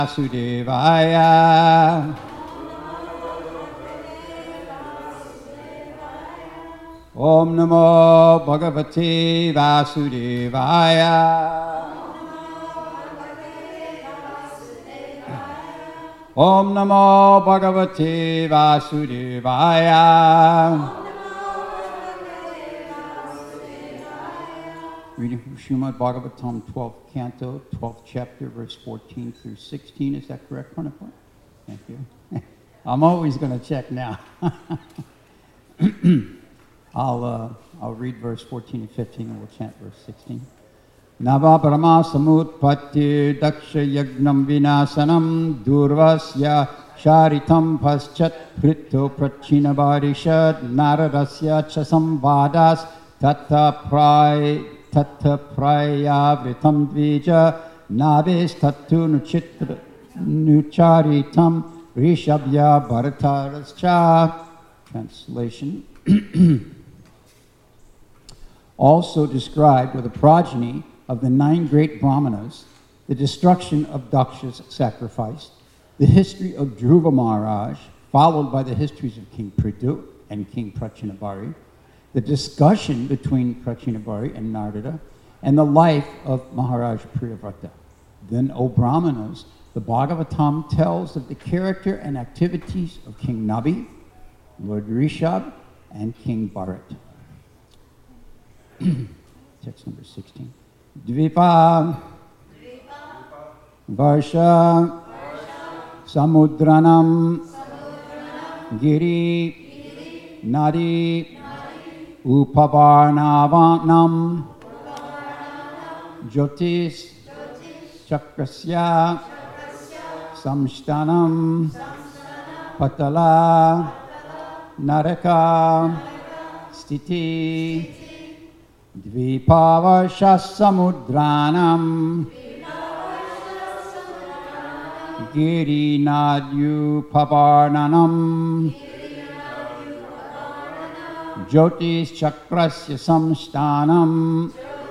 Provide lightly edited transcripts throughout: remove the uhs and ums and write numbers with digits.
Vasudevaya. Om Namo Bhagavate Vasudevaya. Om Namo Bhagavate Vasudevaya. Reading from Srimad Bhagavatam, 12th canto, 12th chapter, verse 14 through 16. Is that correct, Pranapur? Thank you. I'm always going to check now. I'll read verse 14 and 15, and we'll chant verse 16. Nava Brahma Samutpatti Daksha Yagnam Vinasanam Durvasya Sharitam Paschat Prito Prachina Varishad Naradasya Chasamvadas Tatta Prayavritam Dvija Naves Tattu Nucharitam Rishabhya Bharatarascha. Translation. Also described were the progeny of the 9 great Brahmanas, the destruction of Daksha's sacrifice, the history of Dhruva Maharaj, followed by the histories of King Prithu and King Prachinabhari, the discussion between Prachinabhari and Narada, and the life of Maharaj Priyavrata. Then, O Brahmanas, the Bhagavatam tells of the character and activities of King Nabi, Lord Rishabh, and King Bharat. Text number 16. Dvipa Varsha Samudranam Giri Nadi Upavarnavanam Jyotis Chakrasya Samshtanam Patala Naraka Stiti Dvipavarsha Samudranam Giri Nadyu Pavarnanam Jyotis Chakrasya Samshtanam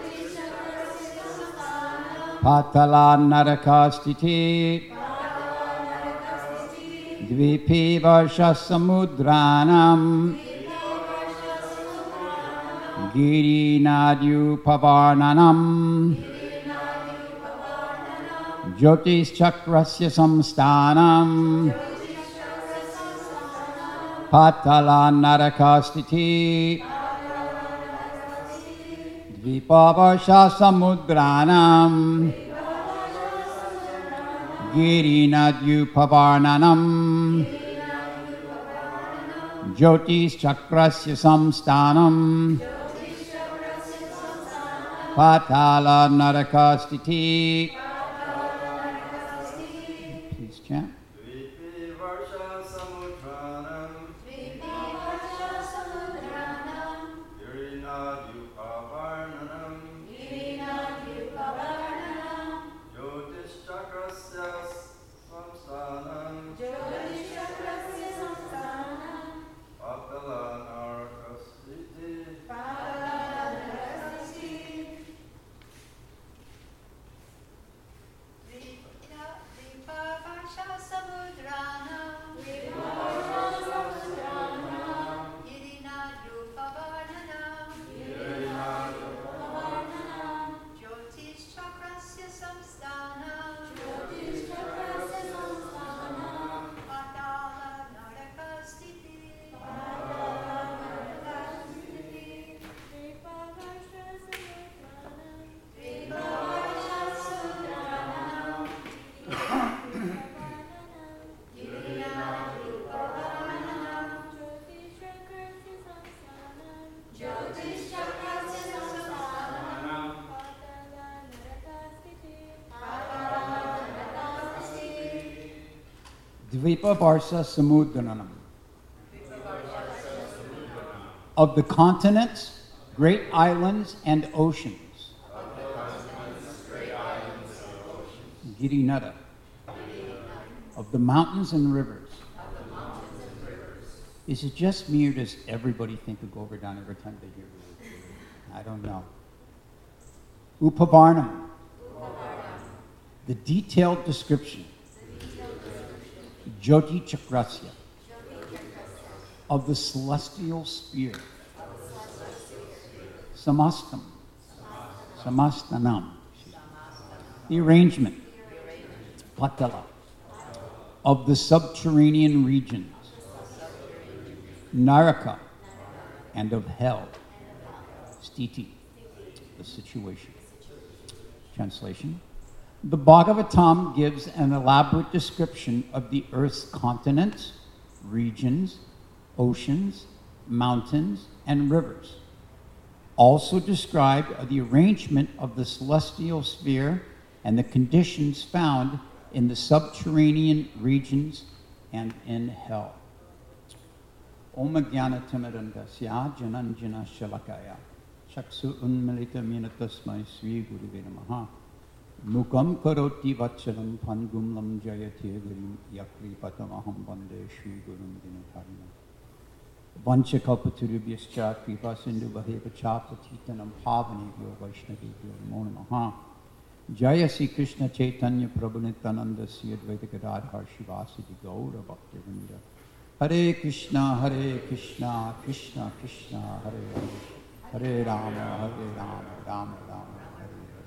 Patala Narakastiti Dvipivarsha Samudranam Giri Nadyu Pavarnanam Jyotis Chakrasya Samsthanam Patala Narakastiti Dvipavarsha Samudranam Giri Nadyu Pavarnanam Jyotis Chakrasya Samsthanam Patala Narakastiti. Please chant. Dvipavarsha Samudranam. Of the continents, great islands, and oceans. Girinada. Of the mountains and rivers. Is it just me, or does everybody think of Govardhan every time they hear it? I don't know. Upavarnam. The detailed description Jyoti Chakrasya, of the celestial sphere, Samastam, Samastanam, the arrangement, Patala, of the subterranean regions, Naraka, and of hell, Stiti, the situation. Translation. The Bhagavatam gives an elaborate description of the earth's continents, regions, oceans, mountains, and rivers. Also described are the arrangement of the celestial sphere and the conditions found in the subterranean regions and in hell. Om Jnana Timirandasya Jananjana Shalakaya Chaksu Unmalita Minatasmai Sri Guruve Namaha Mukam Karoti Vachalam Pangumlam Jayate Gurim Yakri Patamaham Bande Sri Gurum Dinatarina Vancha Kalpaturubhyascha Kripa Sindhu Bhaheva Chapatitanam Pavani Gyo Vaishnavi Gyo Namo Namaha Jaya Sri Krishna Chaitanya Prabhu Nityananda Sri Advaita Gadadhar Shivasadi Gaura Bhaktivinoda Hare Krishna, Krishna Krishna, Hare Hare, Hare Rama, Rama Rama, Hare Hare.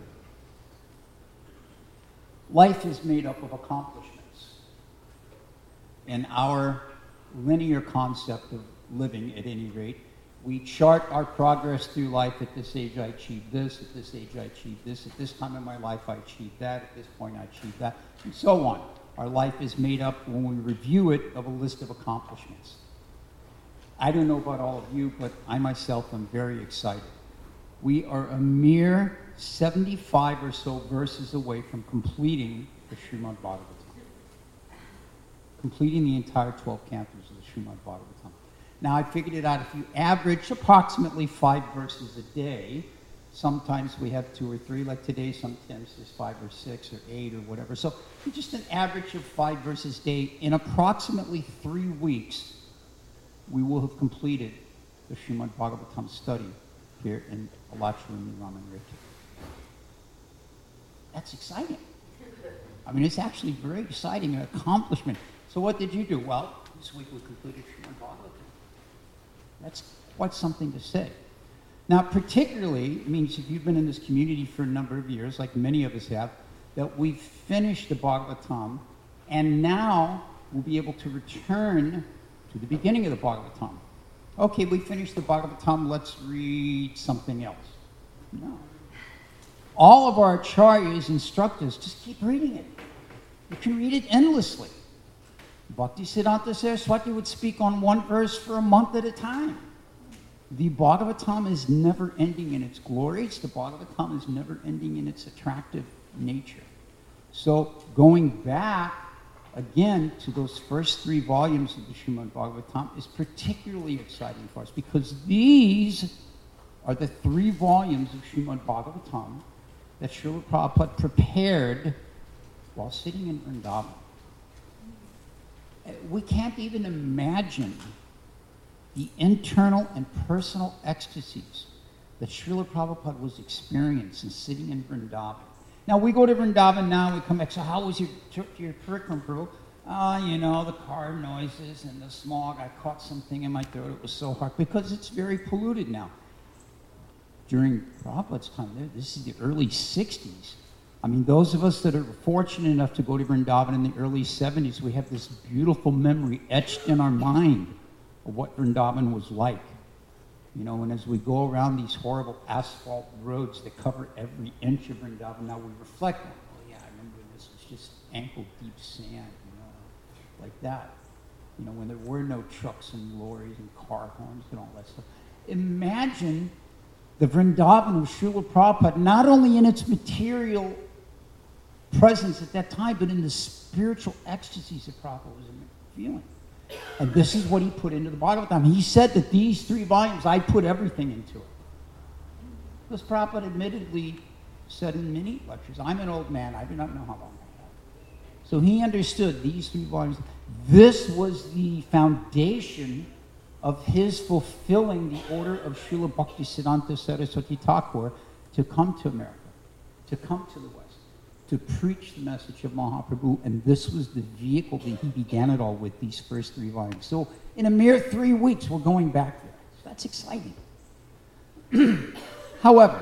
Life is made up of accomplishments. In our linear concept of living, at any rate, we chart our progress through life. At this age, I achieved this. At this age, I achieved this. At this time in my life, I achieved that. At this point, I achieved that, and so on. Our life is made up, when we review it, of a list of accomplishments. I don't know about all of you, but I myself am very excited. We are a mere 75 or so verses away from completing the Srimad Bhagavatam. Completing the entire 12 cantos of the Srimad Bhagavatam. Now, I figured it out. If you average approximately 5 verses a day, sometimes we have 2 or 3, like today, sometimes there's 5 or 6 or 8 or whatever. So just an average of 5 verses a day. In approximately 3 weeks, we will have completed the Srimad Bhagavatam study here in Alachurumi Ramanriti. That's exciting. I mean, it's actually very exciting, an accomplishment. So what did you do? Well, this week we completed Srimad Bhagavatam. That's quite something to say. Now, particularly, it means if you've been in this community for a number of years, like many of us have, that we've finished the Bhagavatam, and now we'll be able to return to the beginning of the Bhagavatam. Okay, we finished the Bhagavatam, let's read something else. No. All of our acharyas instruct us, just keep reading it. You can read it endlessly. Bhaktisiddhanta Saraswati would speak on one verse for a month at a time. The Bhagavatam is never ending in its glories. The Bhagavatam is never ending in its attractive nature. So going back again to those first 3 volumes of the Srimad Bhagavatam is particularly exciting for us because these are the 3 volumes of Srimad Bhagavatam that Srila Prabhupada prepared while sitting in Vrindavan. We can't even imagine the internal and personal ecstasies that Srila Prabhupada was experiencing sitting in Vrindavan. Now, we go to Vrindavan now, we come back, so how was your trip to your Parikram, Prabhu? You know, the car noises and the smog, I caught something in my throat, it was so hard, because it's very polluted now. During Prabhupada's time, this is the early 60s. I mean, those of us that are fortunate enough to go to Vrindavan in the early 70s, we have this beautiful memory etched in our mind of what Vrindavan was like. You know, and as we go around these horrible asphalt roads that cover every inch of Vrindavan, now we reflect on, oh yeah, I remember this was just ankle-deep sand, you know, like that. You know, when there were no trucks and lorries and car horns and all that stuff. Imagine the Vrindavan of Srila Prabhupada, not only in its material presence at that time, but in the spiritual ecstasies that Prabhupada was feeling. And this is what he put into the Bhagavatam. He said that these 3 volumes, I put everything into it. Because Prabhupada admittedly said in many lectures, I'm an old man, I do not know how long I have. So he understood these 3 volumes. This was the foundation of his fulfilling the order of Srila Bhaktisiddhanta Saraswati Thakur to come to America, to come to the West. to preach the message of Mahaprabhu, and this was the vehicle that he began it all with, these first 3 volumes. So in a mere 3 weeks, we're going back there. So that's exciting. However,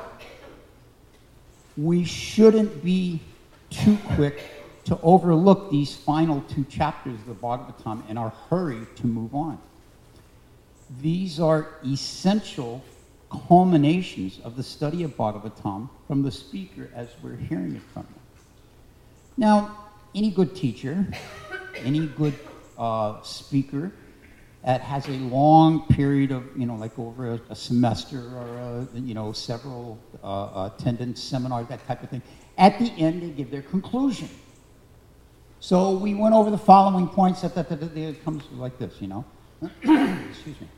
we shouldn't be too quick to overlook these final 2 chapters of the Bhagavatam in our hurry to move on. These are essential culminations of the study of Bhagavatam from the speaker as we're hearing it from him. Now, any good teacher, any good speaker that has a long period of, like over a semester or, several attendance seminars, that type of thing, at the end they give their conclusion. So we went over the following points. It comes like this, Excuse me.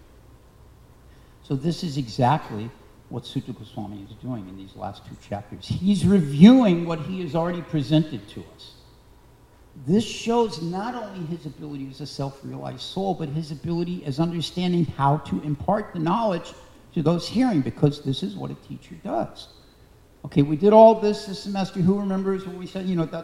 So this is exactly what Sutta Goswami is doing in these last 2 chapters. He's reviewing what he has already presented to us. This shows not only his ability as a self-realized soul, but his ability as understanding how to impart the knowledge to those hearing, because this is what a teacher does. Okay, we did all this semester. Who remembers when we said, No,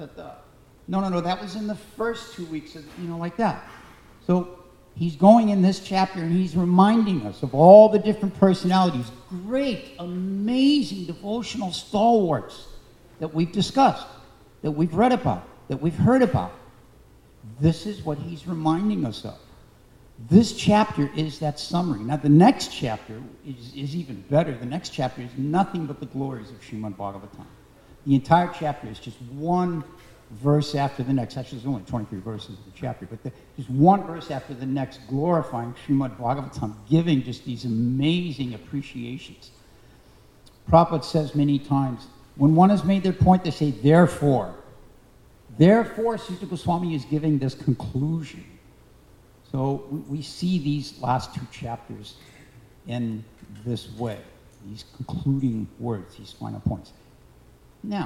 that was in the first 2 weeks, like that. So he's going in this chapter and he's reminding us of all the different personalities, great, amazing devotional stalwarts that we've discussed, that we've read about, that we've heard about. This is what he's reminding us of. This chapter is that summary. Now, the next chapter is even better. The next chapter is nothing but the glories of Srimad Bhagavatam. The entire chapter is just one verse after the next. Actually, there's only 23 verses of the chapter, but just one verse after the next, glorifying Srimad Bhagavatam, giving just these amazing appreciations. Prabhupada says many times, when one has made their point, they say, therefore. Therefore, Sutta Goswami is giving this conclusion. So we see these last 2 chapters in this way, these concluding words, these final points. Now,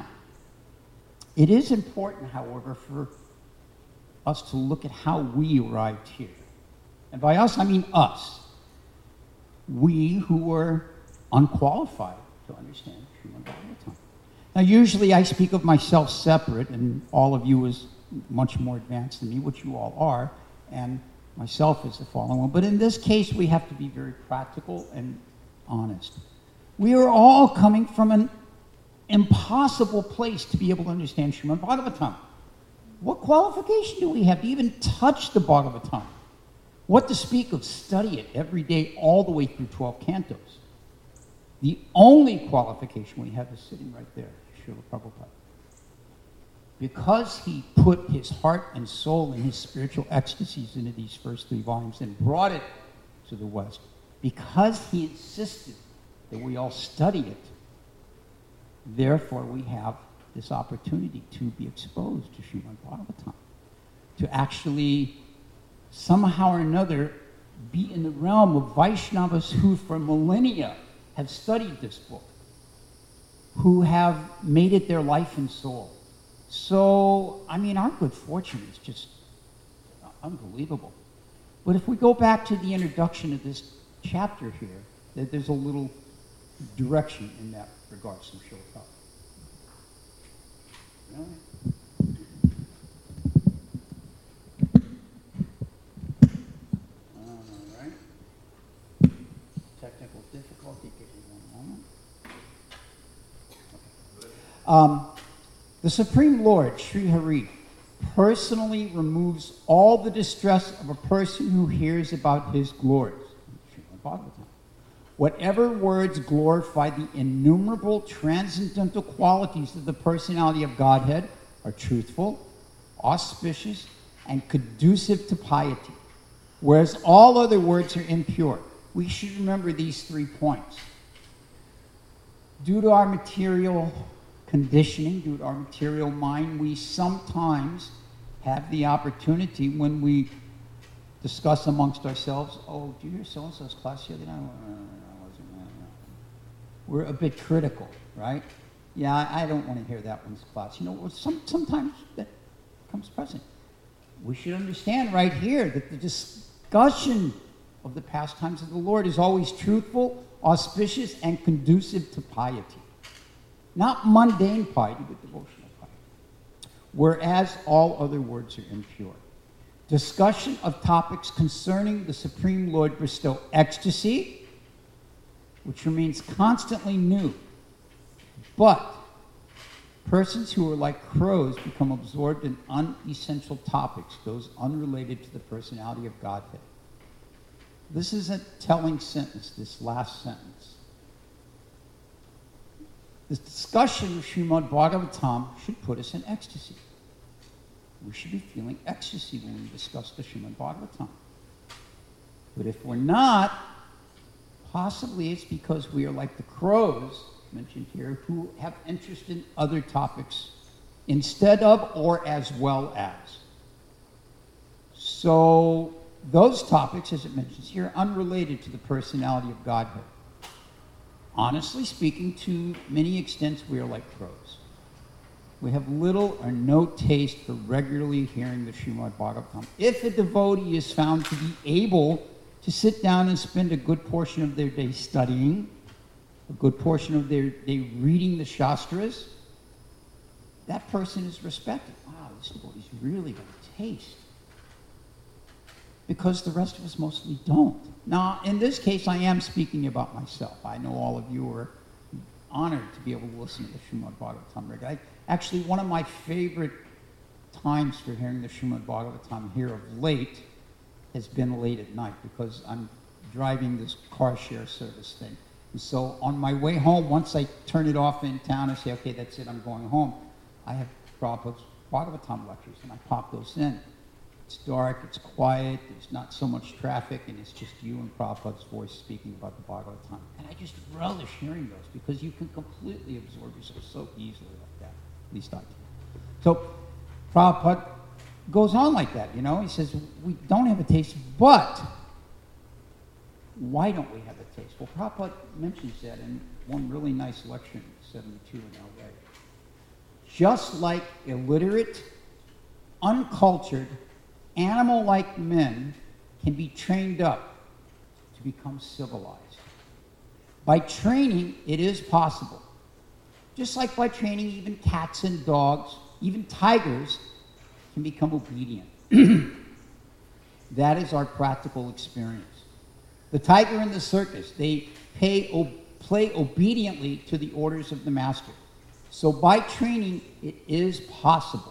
it is important, however, for us to look at how we arrived here. And by us, I mean us. We who were unqualified to understand Srimad Bhagavatam. Now, usually I speak of myself separate, and all of you is much more advanced than me, which you all are, and myself is the following one. But in this case, we have to be very practical and honest. We are all coming from an impossible place to be able to understand Srimad Bhagavatam. What qualification do we have to even touch the Bhagavatam? What to speak of study it every day all the way through 12 cantos? The only qualification we have is sitting right there, Srila Prabhupada. Because he put his heart and soul and his spiritual ecstasies into these first 3 volumes and brought it to the West, because he insisted that we all study it, therefore we have this opportunity to be exposed to Srimad Bhagavatam, to actually somehow or another be in the realm of Vaishnavas who for millennia have studied this book, who have made it their life and soul. So, our good fortune is just unbelievable. But if we go back to the introduction of this chapter here, there's a little direction in that regard, some show up. All right. Technical difficulty. Give me one moment. The Supreme Lord, Sri Hari, personally removes all the distress of a person who hears about his glories. Whatever words glorify the innumerable transcendental qualities of the personality of Godhead are truthful, auspicious, and conducive to piety, whereas all other words are impure. We should remember these 3 points. Due to our material conditioning, due to our material mind, we sometimes have the opportunity when we discuss amongst ourselves, oh, do you hear so-and-so's class the other night? We're a bit critical, right? Yeah, I don't want to hear that one's class. Sometimes that comes present. We should understand right here that the discussion of the pastimes of the Lord is always truthful, auspicious, and conducive to piety. Not mundane piety, but devotional piety. whereas all other words are impure. Discussion of topics concerning the Supreme Lord bestow ecstasy, which remains constantly new. But persons who are like crows become absorbed in unessential topics, those unrelated to the personality of Godhead. This is a telling sentence, this last sentence. This discussion of Srimad Bhagavatam should put us in ecstasy. We should be feeling ecstasy when we discuss the Srimad Bhagavatam. But if we're not, possibly it's because we are like the crows mentioned here, who have interest in other topics instead of or as well as. So those topics, as it mentions here, are unrelated to the personality of Godhead. Honestly speaking, to many extents, we are like crows. We have little or no taste for regularly hearing the Srimad Bhagavatam. If a devotee is found to be able to sit down and spend a good portion of their day studying, a good portion of their day reading the Shastras, that person is respected. Wow, this devotee's really got a taste. Because the rest of us mostly don't. Now, in this case, I am speaking about myself. I know all of you are honored to be able to listen to the Srimad Bhagavatam regularly. Actually, one of my favorite times for hearing the Srimad Bhagavatam here of late has been late at night, because I'm driving this car share service thing. And so on my way home, once I turn it off in town and say, okay, that's it, I'm going home, I have Prabhupada's Bhagavatam lectures, and I pop those in. It's dark, it's quiet, there's not so much traffic, and it's just you and Prabhupada's voice speaking about the Bhagavatam. And I just relish hearing those, because you can completely absorb yourself so easily like that. At least I can. So Prabhupada goes on like that, you know. He says, we don't have a taste, but why don't we have a taste? Well, Prabhupada mentions that in one really nice lecture in 72 in L.A. Just like illiterate, uncultured, animal-like men can be trained up to become civilized. By training, it is possible. Just like by training, even cats and dogs, even tigers, can become obedient. That is our practical experience. The tiger in the circus, they play obediently to the orders of the master. So by training, it is possible.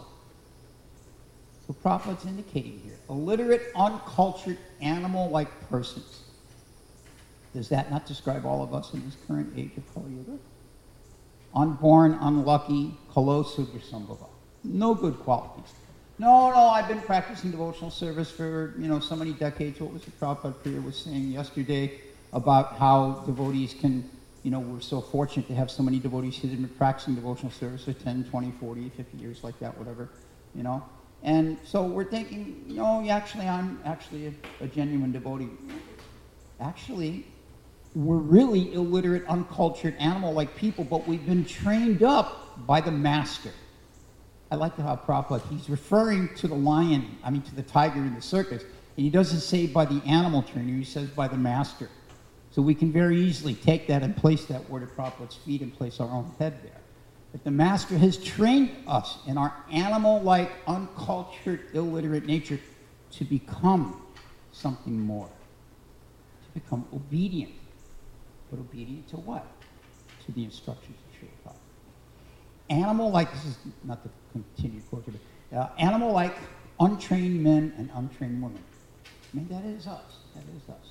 So Prabhupada's indicating here, illiterate, uncultured, animal-like persons. Does that not describe all of us in this current age of Kali Yuga? Unborn, unlucky, kalosubhasambhava. No good qualities. No, I've been practicing devotional service for, so many decades. What was the Prabhupada Priya was saying yesterday about how devotees can, we're so fortunate to have so many devotees who have been practicing devotional service for 10, 20, 40, 50 years like that, whatever, And so we're thinking, I'm actually a genuine devotee. Actually, we're really illiterate, uncultured, animal-like people, but we've been trained up by the master. I like how Prabhupada, he's referring to to the tiger in the circus, and he doesn't say by the animal trainer, he says by the master. So we can very easily take that and place that word at Prabhupada's feet and place our own head there. That the master has trained us in our animal-like, uncultured, illiterate nature to become something more. To become obedient. But obedient to what? To the instructions of Srila Prabhupada. Animal-like, this is not the continued quote here, but animal-like, untrained men and untrained women. I mean, that is us. That is us.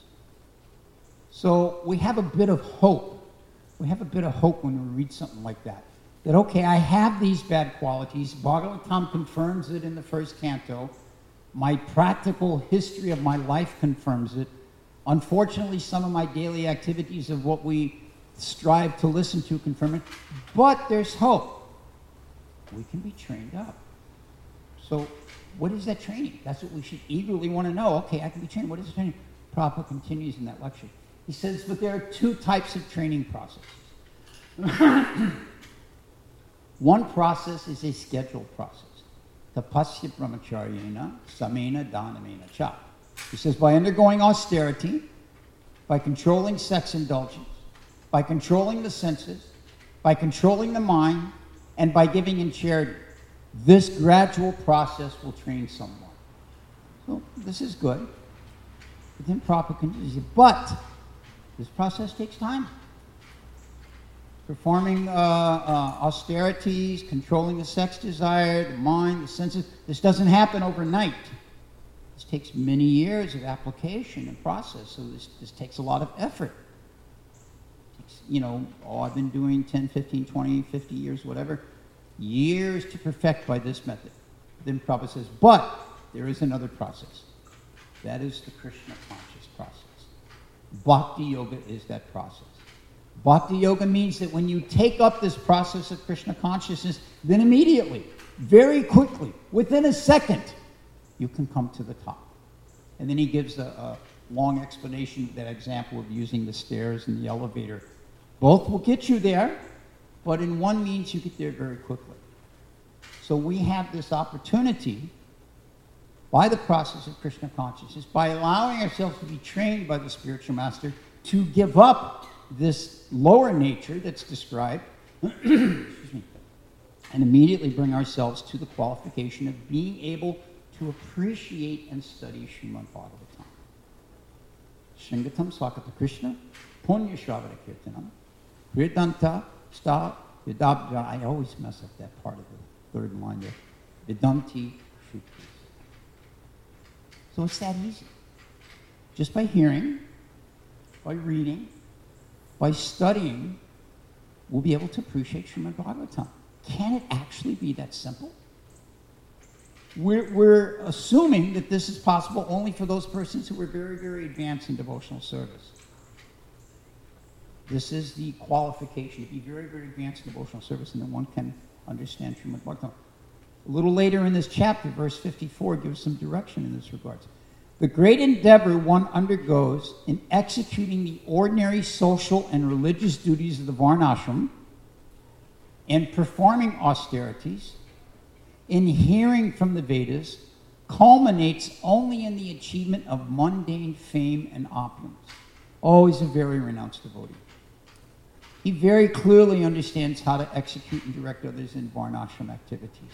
So we have a bit of hope. We have a bit of hope when we read something like that. That, okay, I have these bad qualities. Bhagavatam confirms it in the first canto. My practical history of my life confirms it. Unfortunately, some of my daily activities of what we strive to listen to confirm it. But there's hope. We can be trained up. So what is that training? That's what we should eagerly want to know. Okay, I can be trained. What is the training? Prabhupada continues in that lecture. He says, but there are two types of training processes. One process is a scheduled process. Tapasya brahmacharyena samena dhanamena cha. He says, by undergoing austerity, by controlling sex indulgence, by controlling the senses, by controlling the mind, and by giving in charity, This gradual process will train someone. So this is good. Within proper conditions. But this process takes time. Performing austerities, controlling the sex desire, the mind, the senses. This doesn't happen overnight. This takes many years of application and process, so this takes a lot of effort. It takes, I've been doing 10, 15, 20, 50 years, whatever, years to perfect by this method. Then Prabhupada says, but there is another process. That is the Krishna conscious process. Bhakti yoga is that process. Bhakti yoga means that when you take up this process of Krishna consciousness, then immediately, very quickly, within a second, you can come to the top. And then he gives a long explanation, that example of using the stairs and the elevator. Both will get you there, but in one means you get there very quickly. So we have this opportunity, by the process of Krishna consciousness, by allowing ourselves to be trained by the spiritual master, to give up this lower nature that's described, excuse me, and immediately bring ourselves to the qualification of being able to appreciate and study Srimad Bhagavatam. Sringatam Swakata Krishna, Punya Shravana Kirtanam, Vedanta Sta Vidabja. I always mess up that part of the third line there. Vedanti Shruti. So it's that easy. Just by hearing, by reading, by studying, we'll be able to appreciate Srimad Bhagavatam. Can it actually be that simple? We're assuming that this is possible only for those persons who are very, very advanced in devotional service. This is the qualification, to be very, very advanced in devotional service, and then one can understand Srimad Bhagavatam. A little later in this chapter, verse 54, gives some direction in this regard. The great endeavor one undergoes in executing the ordinary social and religious duties of the Varnashram, in performing austerities, in hearing from the Vedas, culminates only in the achievement of mundane fame and opulence. Oh, he's a very renounced devotee. He very clearly understands how to execute and direct others in Varnashram activities.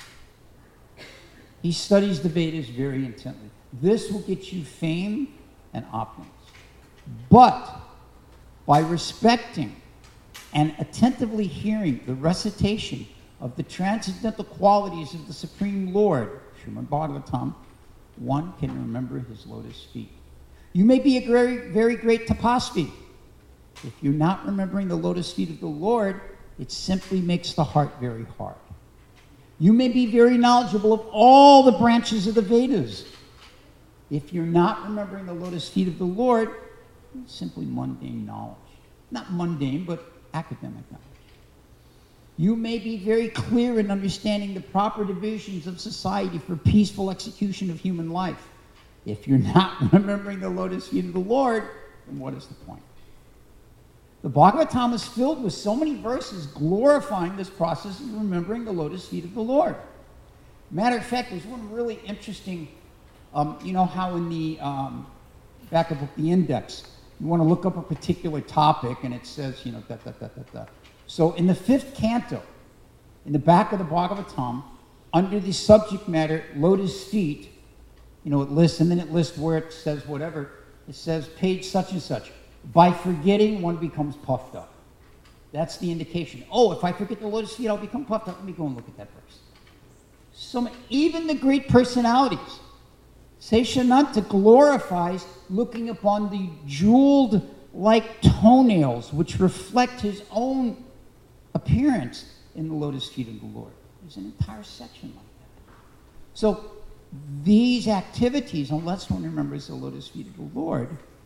He studies the Vedas very intently. This will get you fame and opulence. But by respecting and attentively hearing the recitation of the transcendental qualities of the Supreme Lord, Srimad Bhagavatam, one can remember his lotus feet. You may be a very, very great tapasvi. If you're not remembering the lotus feet of the Lord, it simply makes the heart very hard. You may be very knowledgeable of all the branches of the Vedas. If you're not remembering the lotus feet of the Lord, it's simply mundane knowledge. Not mundane, but academic knowledge. You may be very clear in understanding the proper divisions of society for peaceful execution of human life. If you're not remembering the lotus feet of the Lord, then what is the point? The Bhagavatam is filled with so many verses glorifying this process of remembering the lotus feet of the Lord. Matter of fact, there's one really interesting, you know how in the back of the index, you want to look up a particular topic and it says, you know, da. So in the 5th canto, in the back of the Bhagavatam, under the subject matter, lotus feet, you know, it lists, and then it lists where it says whatever. It says page such and such. By forgetting, one becomes puffed up. That's the indication. Oh, if I forget the lotus feet, I'll become puffed up. Let me go and look at that verse. So even the great personalities, Seshananta glorifies looking upon the jeweled-like toenails which reflect his own appearance in the lotus feet of the Lord. There's an entire section like that. So these activities, unless one remembers the lotus feet of the Lord,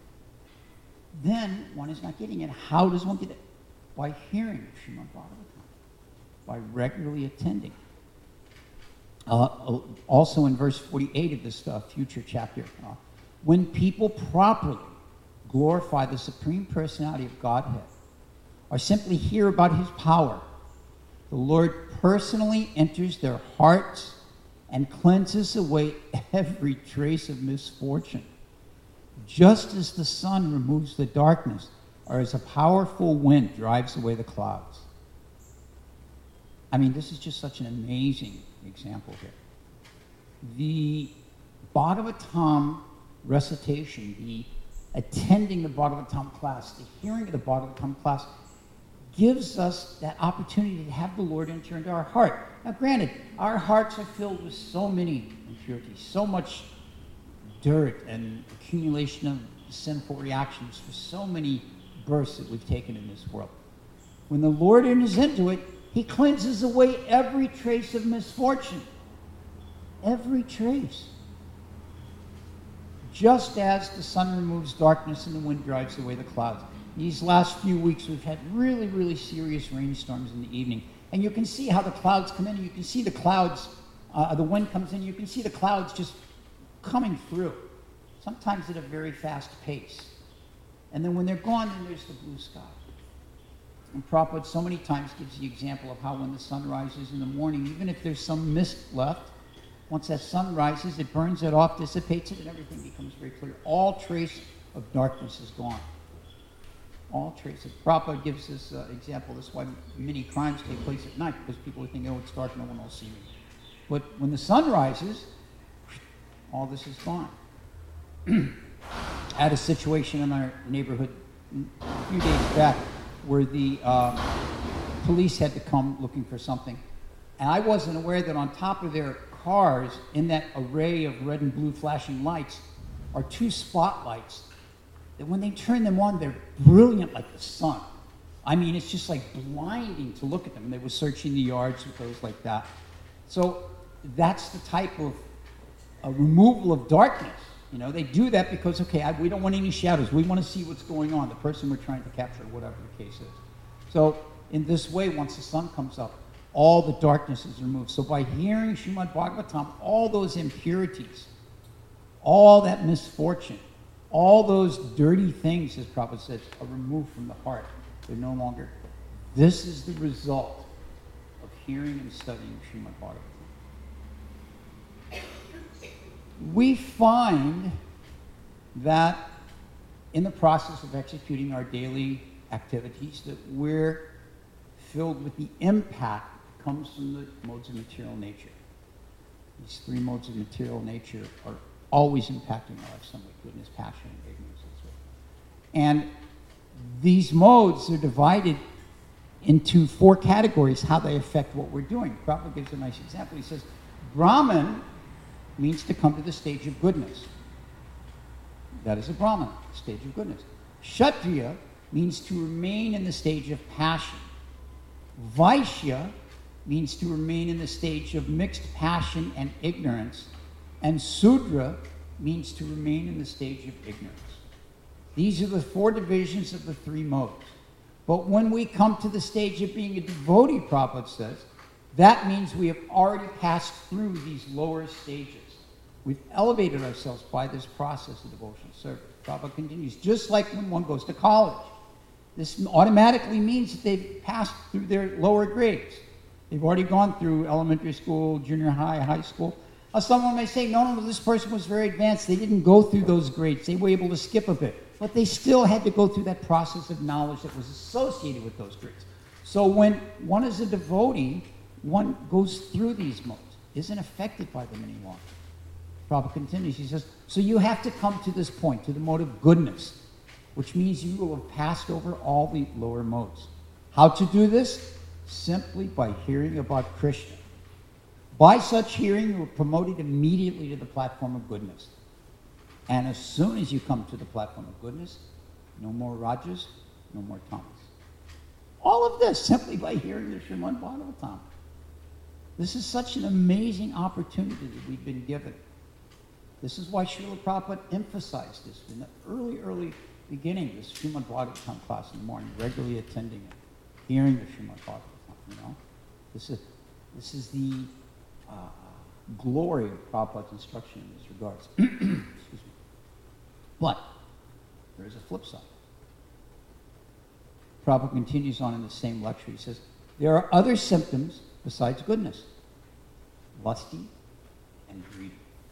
then one is not getting it. How does one get it? By hearing Srimad Bhagavatam, by regularly attending. Also in verse 48 of this future chapter, when people properly glorify the Supreme Personality of Godhead, or simply hear about his power, the Lord personally enters their hearts and cleanses away every trace of misfortune. Just as the sun removes the darkness, or as a powerful wind drives away the clouds. I mean, this is just such an amazing example here. The Bhagavatam recitation, the attending the Bhagavatam class, the hearing of the Bhagavatam class, gives us that opportunity to have the Lord enter into our heart. Now, granted, our hearts are filled with so many impurities, so much dirt and accumulation of sinful reactions for so many births that we've taken in this world. When the Lord enters into it, he cleanses away every trace of misfortune. Every trace. Just as the sun removes darkness and the wind drives away the clouds. These last few weeks we've had really, really serious rainstorms in the evening. And you can see how the clouds come in. You can see the clouds, the wind comes in. You can see the clouds just coming through. Sometimes at a very fast pace. And then when they're gone, then there's the blue sky. And Prabhupada so many times gives the example of how when the sun rises in the morning, even if there's some mist left, once that sun rises, it burns it off, dissipates it, and everything becomes very clear. All trace of darkness is gone. All trace. Prabhupada gives this example. This is why many crimes take place at night, because people think, oh, it's dark, no one will see me. But when the sun rises, all this is gone. I had a situation in our neighborhood a few days back where the police had to come looking for something. And I wasn't aware that on top of their cars, in that array of red and blue flashing lights, are two spotlights that when they turn them on, they're brilliant like the sun. I mean, it's just like blinding to look at them. And they were searching the yards with those like that. So that's the type of removal of darkness. You know, they do that because, okay, we don't want any shadows. We want to see what's going on, the person we're trying to capture, whatever the case is. So in this way, once the sun comes up, all the darkness is removed. So by hearing Srimad Bhagavatam, all those impurities, all that misfortune, all those dirty things, as Prabhupada says, are removed from the heart. They're no longer. This is the result of hearing and studying Srimad Bhagavatam. We find that in the process of executing our daily activities that we're filled with the impact that comes from the modes of material nature. These three modes of material nature are always impacting our life some way: goodness, passion, and ignorance. And these modes are divided into four categories, how they affect what we're doing. Prabhupada gives a nice example. He says, Brahman means to come to the stage of goodness. That is a Brahman, stage of goodness. Kshatriya means to remain in the stage of passion. Vaishya means to remain in the stage of mixed passion and ignorance. And Sudra means to remain in the stage of ignorance. These are the four divisions of the three modes. But when we come to the stage of being a devotee, Prabhupada says, that means we have already passed through these lower stages. We've elevated ourselves by this process of devotional service. Prabhupada continues, just like when one goes to college. This automatically means that they've passed through their lower grades. They've already gone through elementary school, junior high, high school. Someone may say, no, this person was very advanced. They didn't go through those grades. They were able to skip a bit. But they still had to go through that process of knowledge that was associated with those grades. So when one is a devotee, one goes through these modes, isn't affected by them any longer. Prabhupada continues, he says, so you have to come to this point, to the mode of goodness, which means you will have passed over all the lower modes. How to do this? Simply by hearing about Krishna. By such hearing, you are promoted immediately to the platform of goodness. And as soon as you come to the platform of goodness, no more Rajas, no more Tamas. All of this simply by hearing the Srimad Bhagavatam. This is such an amazing opportunity that we've been given. This is why Srila Prabhupada emphasized this in the early beginning, this Srimad Bhagavatam class in the morning, regularly attending it, hearing the Srimad Bhagavatam, you know. This is the glory of Prabhupada's instruction in these regards. Excuse me. But there is a flip side. Prabhupada continues on in the same lecture. He says, there are other symptoms besides goodness: lusty and greedy.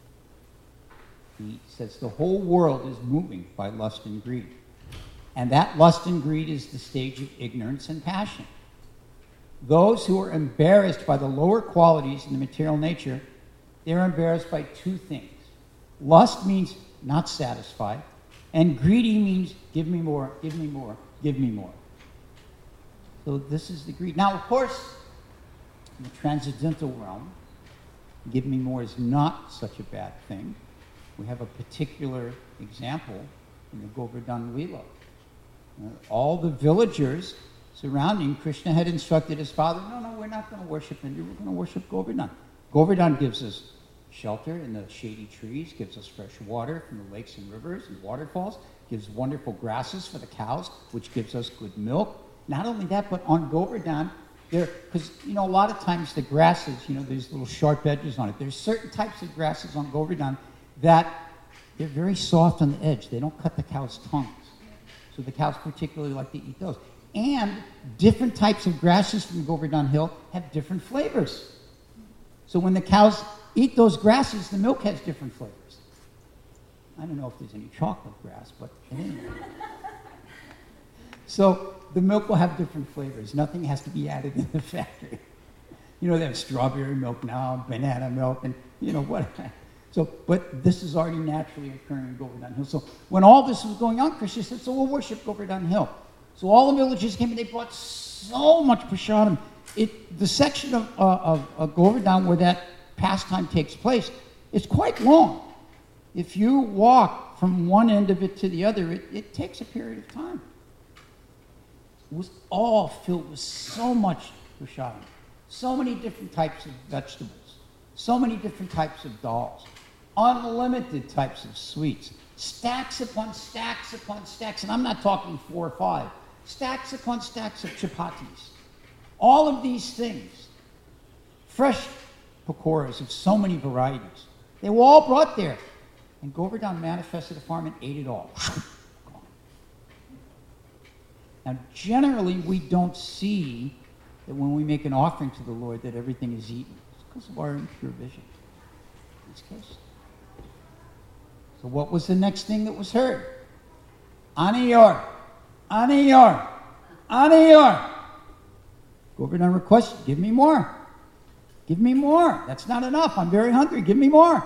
He says the whole world is moving by lust and greed. And that lust and greed is the stage of ignorance and passion. Those who are embarrassed by the lower qualities in the material nature, they're embarrassed by two things. Lust means not satisfied, and greedy means give me more, give me more, give me more. So this is the greed. Now, of course, in the transcendental realm, give me more is not such a bad thing. We have a particular example in the Govardhan Lila. All the villagers surrounding Krishna had instructed his father, no, we're not going to worship Indra, we're going to worship Govardhan. Govardhan gives us shelter in the shady trees, gives us fresh water from the lakes and rivers and waterfalls, gives wonderful grasses for the cows, which gives us good milk. Not only that, but on Govardhan, because, a lot of times the grasses, there's little sharp edges on it. There's certain types of grasses on Govardhan that they're very soft on the edge. They don't cut the cow's tongues. So the cows particularly like to eat those. And different types of grasses from Govardhan Hill have different flavors. So when the cows eat those grasses, the milk has different flavors. I don't know if there's any chocolate grass, but anyway. So the milk will have different flavors. Nothing has to be added in the factory. They have strawberry milk now, banana milk, and what. So, but this is already naturally occurring in Govardhan Hill. So when all this was going on, Krishna said, so we'll worship Govardhan Hill. So all the villagers came and they brought so much prasadam. The section of Govardhan where that pastime takes place is quite long. If you walk from one end of it to the other, it takes a period of time. It was all filled with so much prasadam, so many different types of vegetables, so many different types of dals, unlimited types of sweets, stacks upon stacks upon stacks, and I'm not talking 4 or 5, stacks upon stacks of chapatis. All of these things, fresh pakoras of so many varieties, they were all brought there. And Govardhan manifested a farm and ate it all. Now, generally, we don't see that when we make an offering to the Lord that everything is eaten. It's because of our impure vision. In this case. So what was the next thing that was heard? Aniyor, Aniyor, Aniyor. Govardhan requested, give me more. Give me more. That's not enough. I'm very hungry. Give me more.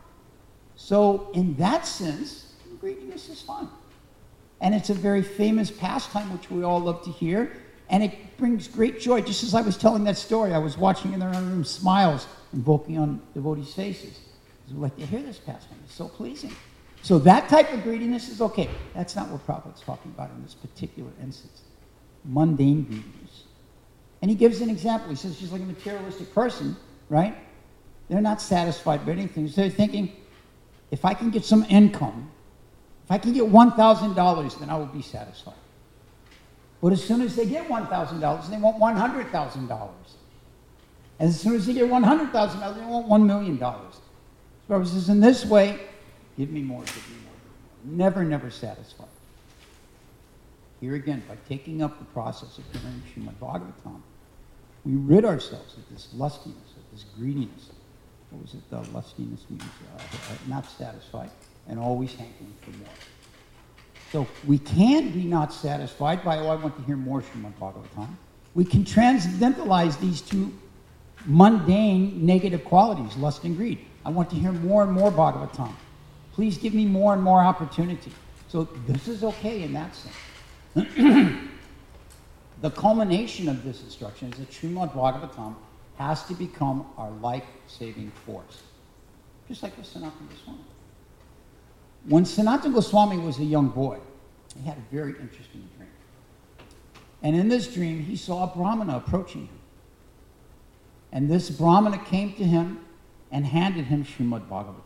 So in that sense, greediness is fun. And it's a very famous pastime which we all love to hear. And it brings great joy. Just as I was telling that story, I was watching in their own room smiles invoking on devotees' faces. We like to hear this pastime. It's so pleasing. So that type of greediness is okay. That's not what Prabhupada's talking about in this particular instance. Mundane greediness. And he gives an example. He says, just like a materialistic person, right? They're not satisfied by anything. So they're thinking, if I can get some income, if I can get $1,000, then I will be satisfied. But as soon as they get $1,000, they want $100,000. And as soon as they get $100,000, they want $1 million. So Prabhupada says, in this way, give me more, give me more. Never, never satisfied. Here again, by taking up the process of hearing Srimad Bhagavatam, we rid ourselves of this lustiness, of this greediness. What was it? Lustiness means not satisfied and always hankering for more. So we can be not satisfied by, I want to hear more Srimad Bhagavatam. We can transcendentalize these two mundane negative qualities, lust and greed. I want to hear more and more Bhagavatam. Please give me more and more opportunity. So this is okay in that sense. The culmination of this instruction is that Srimad Bhagavatam has to become our life-saving force. Just like with Sanatana Goswami. When Sanatana Goswami was a young boy, he had a very interesting dream. And in this dream, he saw a Brahmana approaching him. And this Brahmana came to him and handed him Srimad Bhagavatam.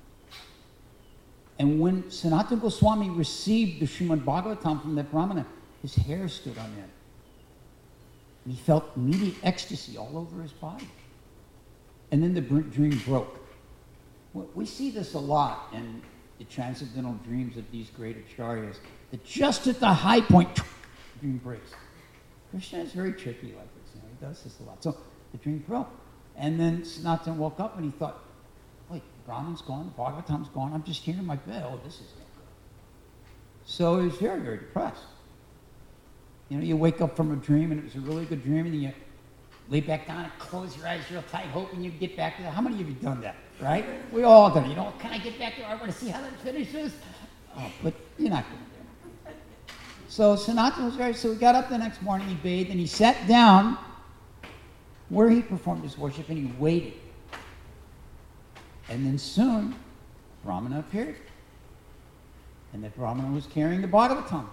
And when Sanatana Goswami received the Srimad Bhagavatam from that Brahmana, his hair stood on end. And he felt immediate ecstasy all over his body. And then the dream broke. We see this a lot in the transcendental dreams of these great acharyas, that just at the high point, the dream breaks. Krishna is very tricky like this. He does this a lot. So the dream broke. And then Sanatana woke up and he thought, wait, Brahman's gone, Bhagavatam's gone, I'm just here in my bed. Oh, this is not good. So he was very, very depressed. You wake up from a dream and it was a really good dream, and lay back down and close your eyes real tight, hoping you get back to that. How many of you have done that, right? We all done it. You know, can I get back there? I want to see how that finishes. Oh, but you're not going to do it. So Sanatana was so he got up the next morning, he bathed, and he sat down where he performed his worship, and he waited. And then soon, Brahmana appeared. And that Brahmana was carrying the Bhagavatam.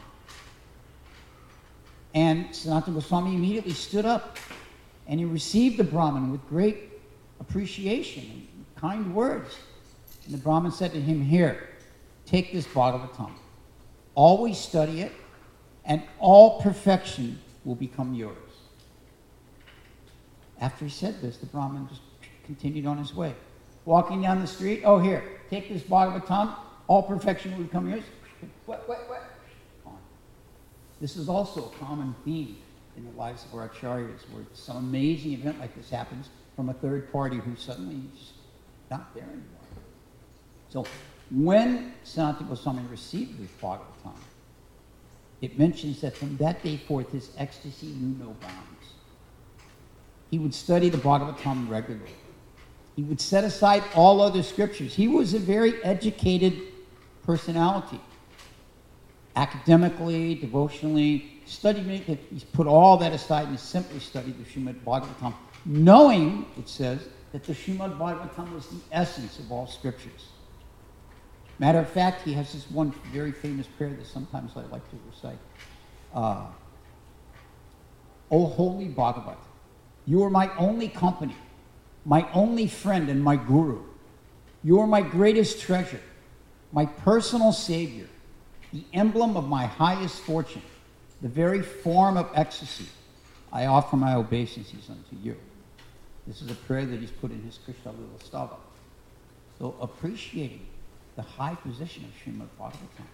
And Sanatana Goswami immediately stood up, and he received the Brahmin with great appreciation and kind words. And the Brahmin said to him, "Here, take this Bhagavatam. Always study it, and all perfection will become yours." After he said this, the Brahmin just continued on his way. Walking down the street, "Oh, here, take this Bhagavatam, all perfection will become yours." What? On. This is also a common theme in the lives of our acharyas, where some amazing event like this happens from a third party who suddenly is just not there anymore. So when Sanatana Goswami received this Bhagavatam, it mentions that from that day forth his ecstasy knew no bounds. He would study the Bhagavatam regularly. He would set aside all other scriptures. He was a very educated personality. Academically, devotionally, he's put all that aside and simply studied the Srimad Bhagavatam, knowing, it says, that the Srimad Bhagavatam was the essence of all scriptures. Matter of fact, he has this one very famous prayer that sometimes I like to recite. O holy Bhagavat, you are my only company, my only friend and my guru. You are my greatest treasure, my personal savior, the emblem of my highest fortune, the very form of ecstasy. I offer my obeisances unto you. This is a prayer that he's put in his Krishna Lila Stava. So appreciating the high position of Srimad Bhagavatam.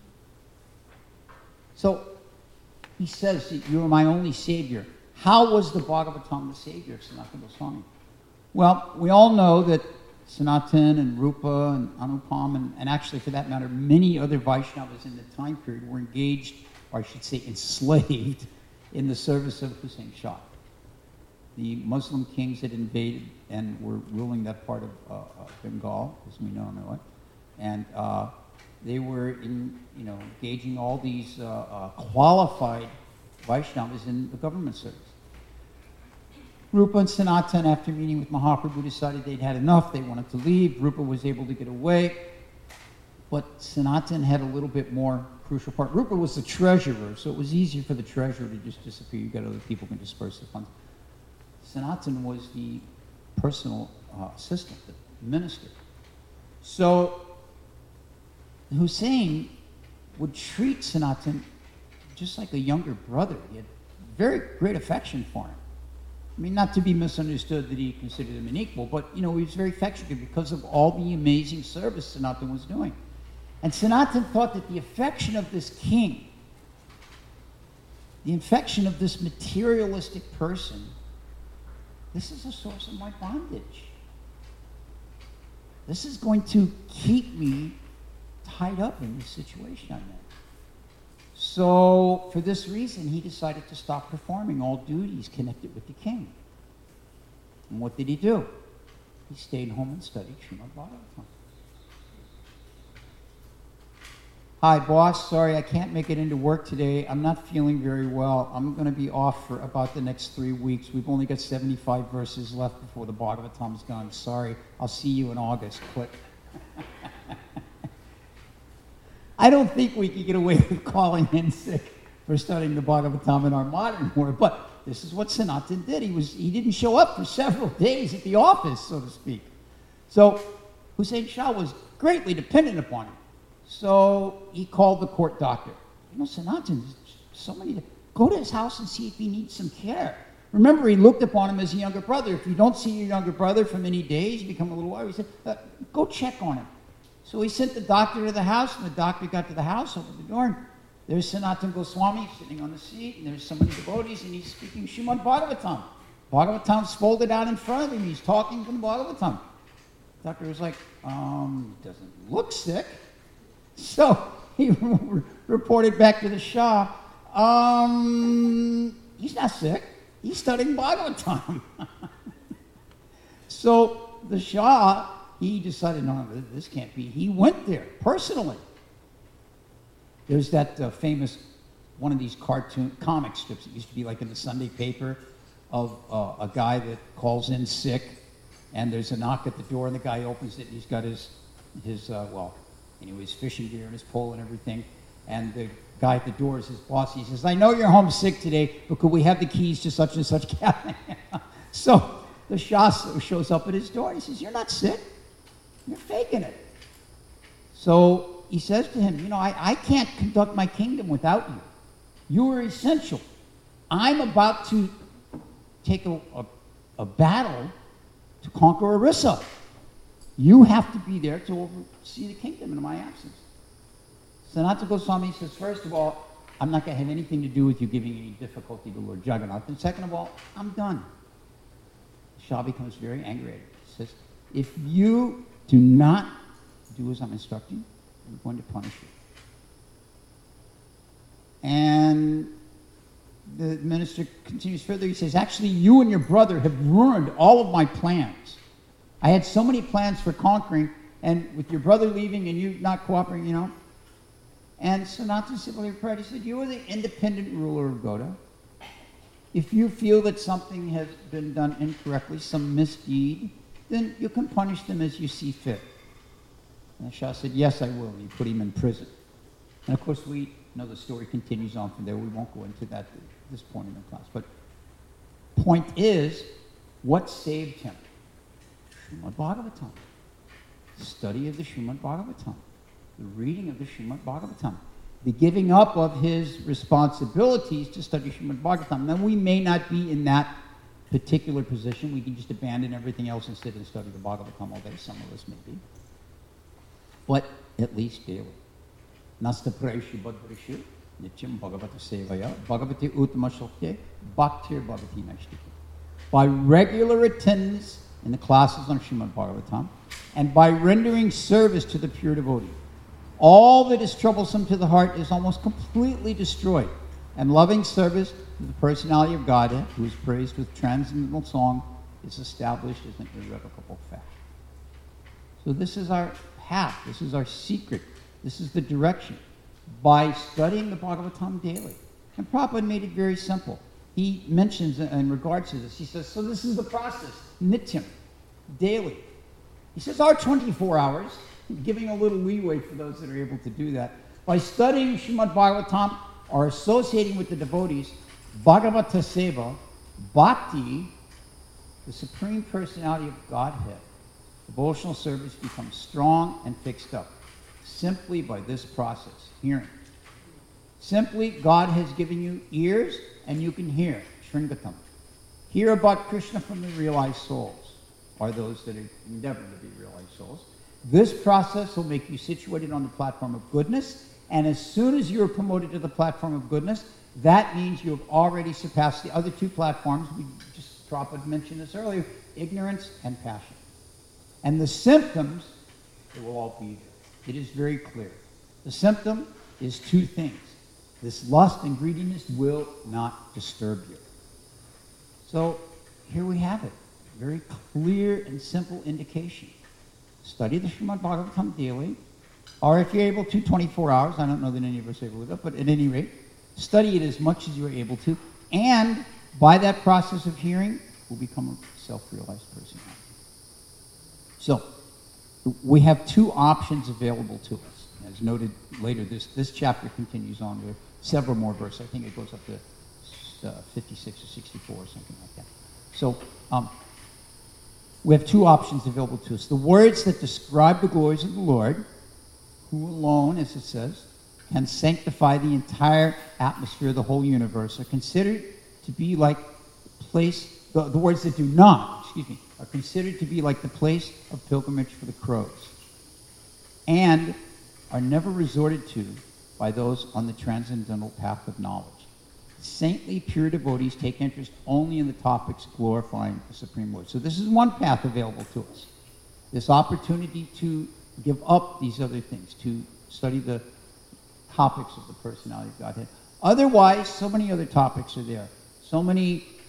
So he says that you are my only savior. How was the Bhagavatam the savior of Sanatana Goswami? Well, we all know that Sanatan and Rupa and Anupam, and actually, for that matter, many other Vaishnavas in the time period were engaged, or I should say enslaved, in the service of Hussein Shah. The Muslim kings had invaded and were ruling that part of Bengal, as we know it, and they were engaging all these qualified Vaishnavas in the government service. Rupa and Sanatan, after meeting with Mahaprabhu, decided they'd had enough. They wanted to leave. Rupa was able to get away. But Sanatan had a little bit more crucial part. Rupa was the treasurer, so it was easier for the treasurer to just disappear. You got other people who can disperse the funds. Sanatan was the personal assistant, the minister. So Hussein would treat Sanatan just like a younger brother. He had very great affection for him. I mean, not to be misunderstood that he considered him an equal, but, he was very affectionate because of all the amazing service Sanatan was doing. And Sanatan thought that the affection of this king, the affection of this materialistic person, this is a source of my bondage. This is going to keep me tied up in this situation I'm in. So, for this reason, he decided to stop performing all duties connected with the king. And what did he do? He stayed home and studied Srimad Bhagavatam. Hi, boss. Sorry, I can't make it into work today. I'm not feeling very well. I'm going to be off for about the next 3 weeks. We've only got 75 verses left before the Bhagavatam's gone. Sorry. I'll see you in August. Click. I don't think we can get away with calling in sick for studying the Bhagavatam in our modern world, but this is what Sanatan did. He didn't show up for several days at the office, so to speak. So Hussein Shah was greatly dependent upon him. So he called the court doctor. Sanatan, somebody, go to his house and see if he needs some care. Remember, he looked upon him as a younger brother. If you don't see your younger brother for many days, you become a little worried. He said, go check on him. So he sent the doctor to the house, and the doctor got to the house, opened the door, and there's Sanatana Goswami sitting on the seat, and there's so many devotees, and he's speaking Srimad Bhagavatam. Bhagavatam's folded out in front of him. He's talking from Bhagavatam. The doctor was like, doesn't look sick. So he reported back to the Shah, he's not sick. He's studying Bhagavatam. So the Shah, he decided, no, this can't be. He went there personally. There's that famous, one of these comic strips that used to be like in the Sunday paper of a guy that calls in sick, and there's a knock at the door, and the guy opens it, and he's got his fishing gear and his pole and everything, and the guy at the door is his boss. He says, I know you're homesick today, but could we have the keys to such and such cabin? So the Shah shows up at his door, and he says, you're not sick. You're faking it. So he says to him, I can't conduct my kingdom without you. You are essential. I'm about to take a battle to conquer Orissa. You have to be there to oversee the kingdom in my absence. Sanatana Goswami says, first of all, I'm not going to have anything to do with you giving any difficulty to Lord Jagannath. And second of all, I'm done. Shah becomes very angry at it. He says, if you do not do as I'm instructing, I'm going to punish you. And the minister continues further. He says, actually, you and your brother have ruined all of my plans. I had so many plans for conquering, and with your brother leaving and you not cooperating, And Sanatana simply replied, he said, you are the independent ruler of Gauda. If you feel that something has been done incorrectly, some misdeed, then you can punish them as you see fit. And the Shah said, yes, I will. And he put him in prison. And of course, we know the story continues on from there. We won't go into that at this point in the class. But point is, what saved him? Srimad Bhagavatam. The study of the Srimad Bhagavatam. The reading of the Srimad Bhagavatam. The giving up of his responsibilities to study Srimad Bhagavatam. Now, we may not be in that particular position. We can just abandon everything else and sit and study the Bhagavatam all day. Some of us may be. But at least daily. Nasta praishu badvrishu nityam bhagavata sevaya bhagavati uttama shokye bhaktir bhavati naishtike. By regular attendance in the classes on Srimad Bhagavatam and by rendering service to the pure devotee, all that is troublesome to the heart is almost completely destroyed, and loving service to the personality of Godhead, who is praised with transcendental song, is established as an irrevocable fact. So this is our path. This is our secret. This is the direction. By studying the Bhagavatam daily. And Prabhupada made it very simple. He mentions in regards to this, he says, so this is the process, nityam, daily. He says, our 24 hours, giving a little leeway for those that are able to do that. By studying Srimad Bhagavatam or associating with the devotees, Bhagavata Seva, Bhakti, the Supreme Personality of Godhead, devotional service becomes strong and fixed up. Simply by this process, hearing. Simply, God has given you ears and you can hear, Shringatam. Hear about Krishna from the realized souls, or those that are endeavoring to be realized souls. This process will make you situated on the platform of goodness, and as soon as you are promoted to the platform of goodness, that means you have already surpassed the other two platforms. Prabhupada mentioned this earlier, ignorance and passion. And the symptoms, they will all be there. It is very clear. The symptom is two things. This lust and greediness will not disturb you. So here we have it. Very clear and simple indication. Study the Srimad Bhagavatam daily, or if you're able to, 24 hours. I don't know that any of us are able to do that, but at any rate, study it as much as you're able to, and by that process of hearing, will become a self-realized personality. So, we have two options available to us. As noted later, this chapter continues on with several more verses. I think it goes up to 56 or 64 or something like that. So, we have two options available to us. The words that describe the glories of the Lord, who alone, as it says, can sanctify the entire atmosphere of the whole universe, are considered to be like the place, the words that do not, are considered to be like the place of pilgrimage for the crows, and are never resorted to by those on the transcendental path of knowledge. Saintly, pure devotees take interest only in the topics glorifying the Supreme Lord. So this is one path available to us. This opportunity to give up these other things, to study the topics of the personality of Godhead. Otherwise, so many other topics are there. So many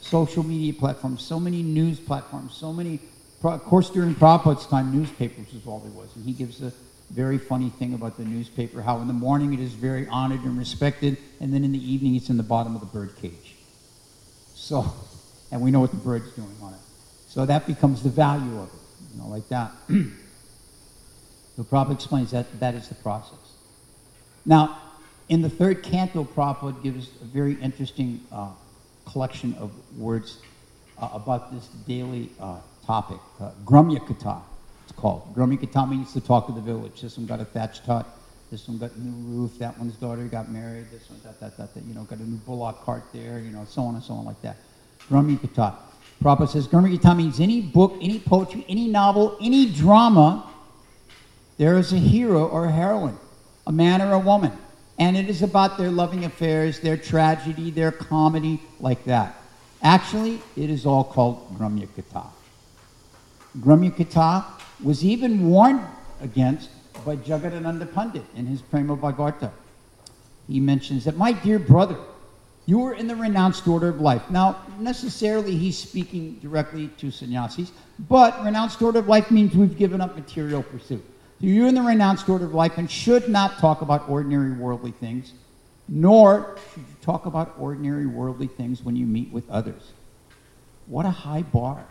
social media platforms, so many news platforms, so many, of course during Prabhupada's time, newspapers was all there was. And he gives a very funny thing about the newspaper, how in the morning it is very honored and respected, and then in the evening it's in the bottom of the bird cage. So, and we know what the bird's doing on it. So that becomes the value of it, like that. So Prabhupada explains that is the process. Now, in the third canto, Prabhupada gives a very interesting collection of words about this daily topic, Gramya Katha, it's called. Gramya Katha means the talk of the village. This one got a thatched hut, this one got a new roof, that one's daughter got married, this one, got a new bullock cart there, so on and so on like that. Gramya Katha. Prabhupada says Gramya Katha means any book, any poetry, any novel, any drama, there is a hero or a heroine, a man or a woman. And it is about their loving affairs, their tragedy, their comedy, like that. Actually, it is all called Gramya Katha. Gramya Katha was even warned against by Jagadananda Pandit in his Prema Bhagavata. He mentions that, my dear brother, you are in the renounced order of life. Now, necessarily he's speaking directly to sannyasis, but renounced order of life means we've given up material pursuit. So you're in the renounced order of life and should not talk about ordinary worldly things, nor should you talk about ordinary worldly things when you meet with others. What a high bar.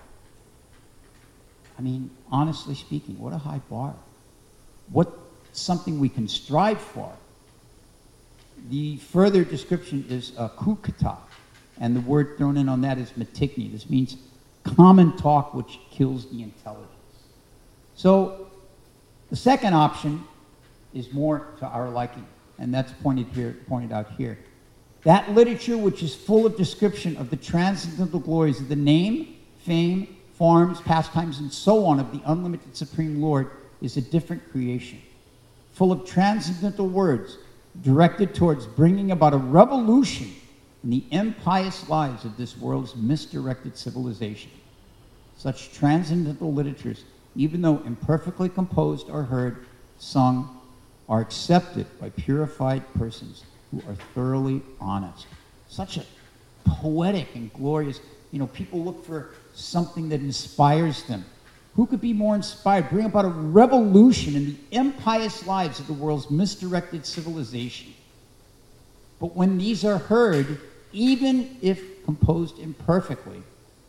I mean, honestly speaking, what a high bar. What something we can strive for. The further description is kukata, and the word thrown in on that is matigni. This means common talk which kills the intelligence. So the second option is more to our liking, and that's pointed out here. That literature which is full of description of the transcendental glories of the name, fame, forms, pastimes, and so on of the unlimited Supreme Lord is a different creation, full of transcendental words directed towards bringing about a revolution in the impious lives of this world's misdirected civilization. Such transcendental literatures, even though imperfectly composed or heard, sung, are accepted by purified persons who are thoroughly honest. Such a poetic and glorious, people look for something that inspires them. Who could be more inspired? Bring about a revolution in the impious lives of the world's misdirected civilization. But when these are heard, even if composed imperfectly,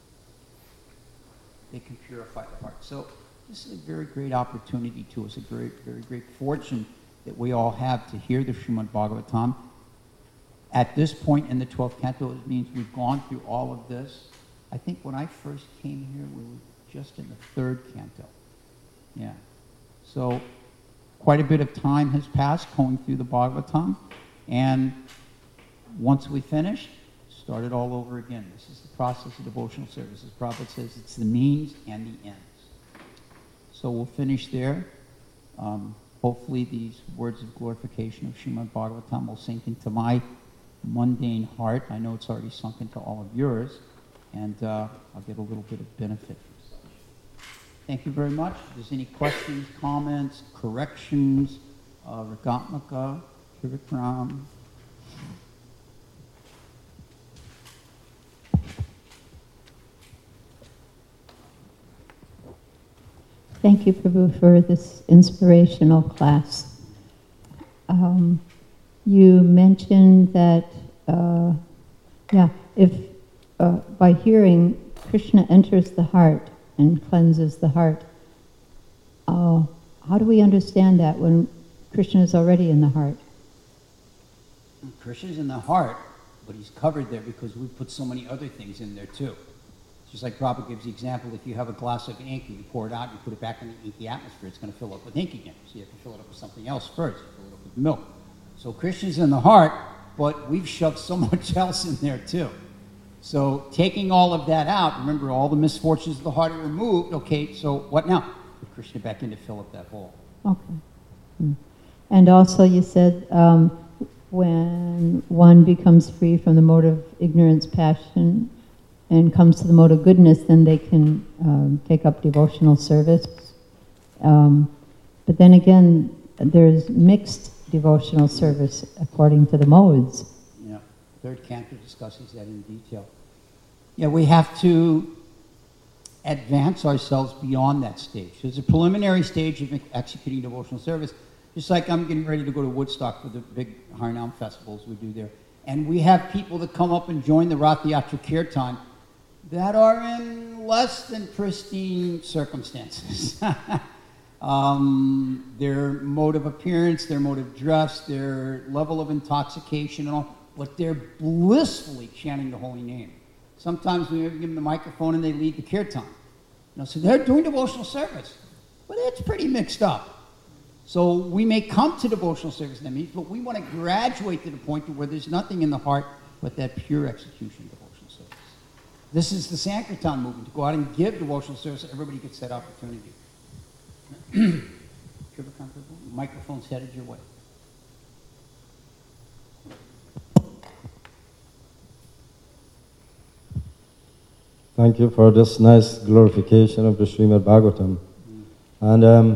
they can purify the heart. So this is a very great opportunity to us, a very, very great fortune that we all have to hear the Srimad Bhagavatam. At this point in the 12th canto, it means we've gone through all of this. I think when I first came here, we were just in the third canto. Yeah. So quite a bit of time has passed going through the Bhagavatam. And once we finish, start it all over again. This is the process of devotional service. As Prabhupada says, it's the means and the ends. So we'll finish there. Hopefully these words of glorification of Srimad Bhagavatam will sink into my mundane heart. I know it's already sunk into all of yours. And I'll get a little bit of benefit from such. Thank you very much. If there's any questions, comments, corrections, Ragatmaka, Trivikram. Thank you, Prabhu, for this inspirational class. You mentioned that, if by hearing, Krishna enters the heart and cleanses the heart. How do we understand that when Krishna is already in the heart? Krishna's in the heart, but he's covered there because we put so many other things in there too. Just like Prabhupada gives the example, if you have a glass of ink and you pour it out, you put it back in the inky atmosphere, it's going to fill up with ink again. So you have to fill it up with something else first. You fill it up with milk. So Krishna's in the heart, but we've shoved so much else in there too. So taking all of that out, remember all the misfortunes of the heart are removed. Okay, so what now? Put Krishna back in to fill up that hole. Okay. And also you said when one becomes free from the mode of ignorance, passion, and comes to the mode of goodness, then they can take up devotional service. But then again, there's mixed devotional service according to the modes. Yeah, third canto discusses that in detail. Yeah, we have to advance ourselves beyond that stage. There's a preliminary stage of executing devotional service, just like I'm getting ready to go to Woodstock for the big Harinam festivals we do there. And we have people that come up and join the Rath Yatra Kirtan that are in less than pristine circumstances. Their mode of appearance, their mode of dress, their level of intoxication and all, but they're blissfully chanting the holy name. Sometimes we give them the microphone and they lead the kirtan. So they're doing devotional service, but it's pretty mixed up. So we may come to devotional service in that means, but we want to graduate to the point where there's nothing in the heart but that pure execution of devotional service. This is the Sankirtan movement, to go out and give devotional service. Everybody gets that opportunity. Microphone's headed your way. Thank you for this nice glorification of the Srimad Bhagavatam. And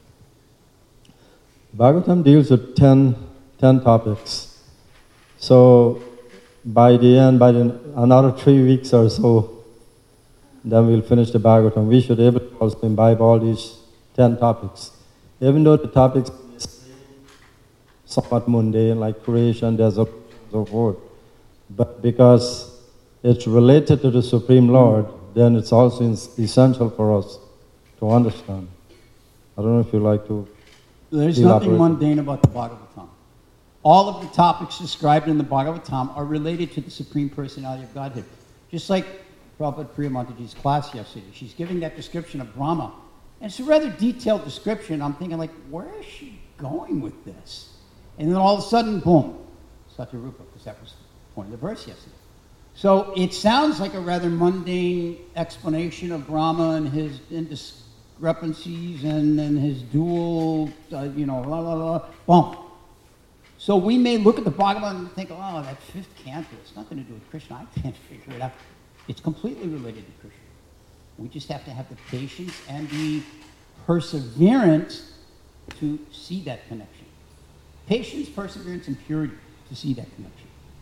Bhagavatam deals with 10 topics. So by another 3 weeks or so, then we'll finish the Bhagavatam. We should be able to also imbibe all these 10 topics. Even though the topics are somewhat mundane, like creation, desert, and so forth, but because it's related to the Supreme Lord, then it's also essential for us to understand. I don't know if you like to There's nothing mundane about the Bhagavatam. All of the topics described in the Bhagavatam are related to the Supreme Personality of Godhead. Just like Prabhupada Priya Mataji's class yesterday. She's giving that description of Brahma. And it's a rather detailed description. I'm thinking, like, where is she going with this? And then all of a sudden, boom, Satyarupa, because that was the point of the verse yesterday. So it sounds like a rather mundane explanation of Brahma and his indiscrepancies and his dual, blah, blah, blah, boom. So we may look at the Bhagavatam and think, oh, that fifth canto, it's nothing to do with Krishna. I can't figure it out. It's completely related to Krishna. We just have to have the patience and the perseverance to see that connection. Patience, perseverance, and purity to see that connection.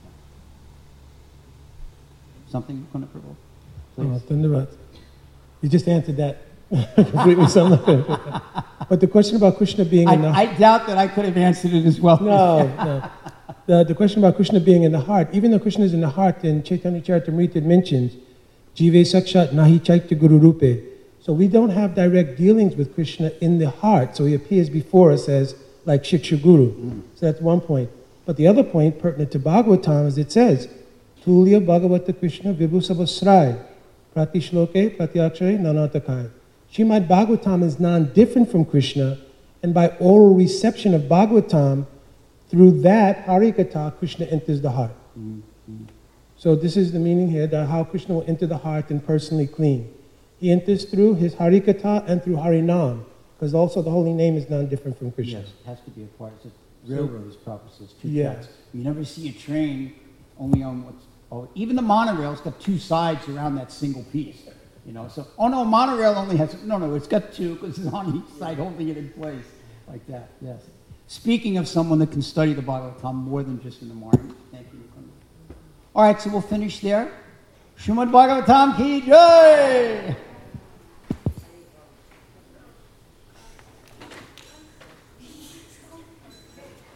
Something you want to provoke? Please. You just answered that completely. But the question about Krishna being in the heart... I doubt that I could have answered it as well. No. The question about Krishna being in the heart, even though Krishna is in the heart, in Chaitanya Charitamrita it mentions, Jive Sakshat Nahi Chaitya Guru Rupe. So we don't have direct dealings with Krishna in the heart. So he appears before us as like Shiksha Guru. So that's one point. But the other point pertinent to Bhagavatam is it says, Tulya Bhagavata Krishna Vibhusavasrai Prati Shloke Pratyakshare Nanatakai. Srimad Bhagavatam is non-different from Krishna, and by oral reception of Bhagavatam, through that Harikatha, Krishna enters the heart. So this is the meaning here, that how Krishna will enter the heart and personally clean. He enters through his Harikatha and through Harinam, because also the holy name is non-different from Krishna. Yes, it has to be a part. It's a railroad, as Prabhupada says, two tracks. You never see a train only on even the monorail's got two sides around that single piece. So, monorail only has, it's got two, because it's on each side holding it in place, like that, yes. Speaking of someone that can study the Bhagavatam more than just in the morning, thank you. All right, so we'll finish there. Srimad Bhagavatam ki jai!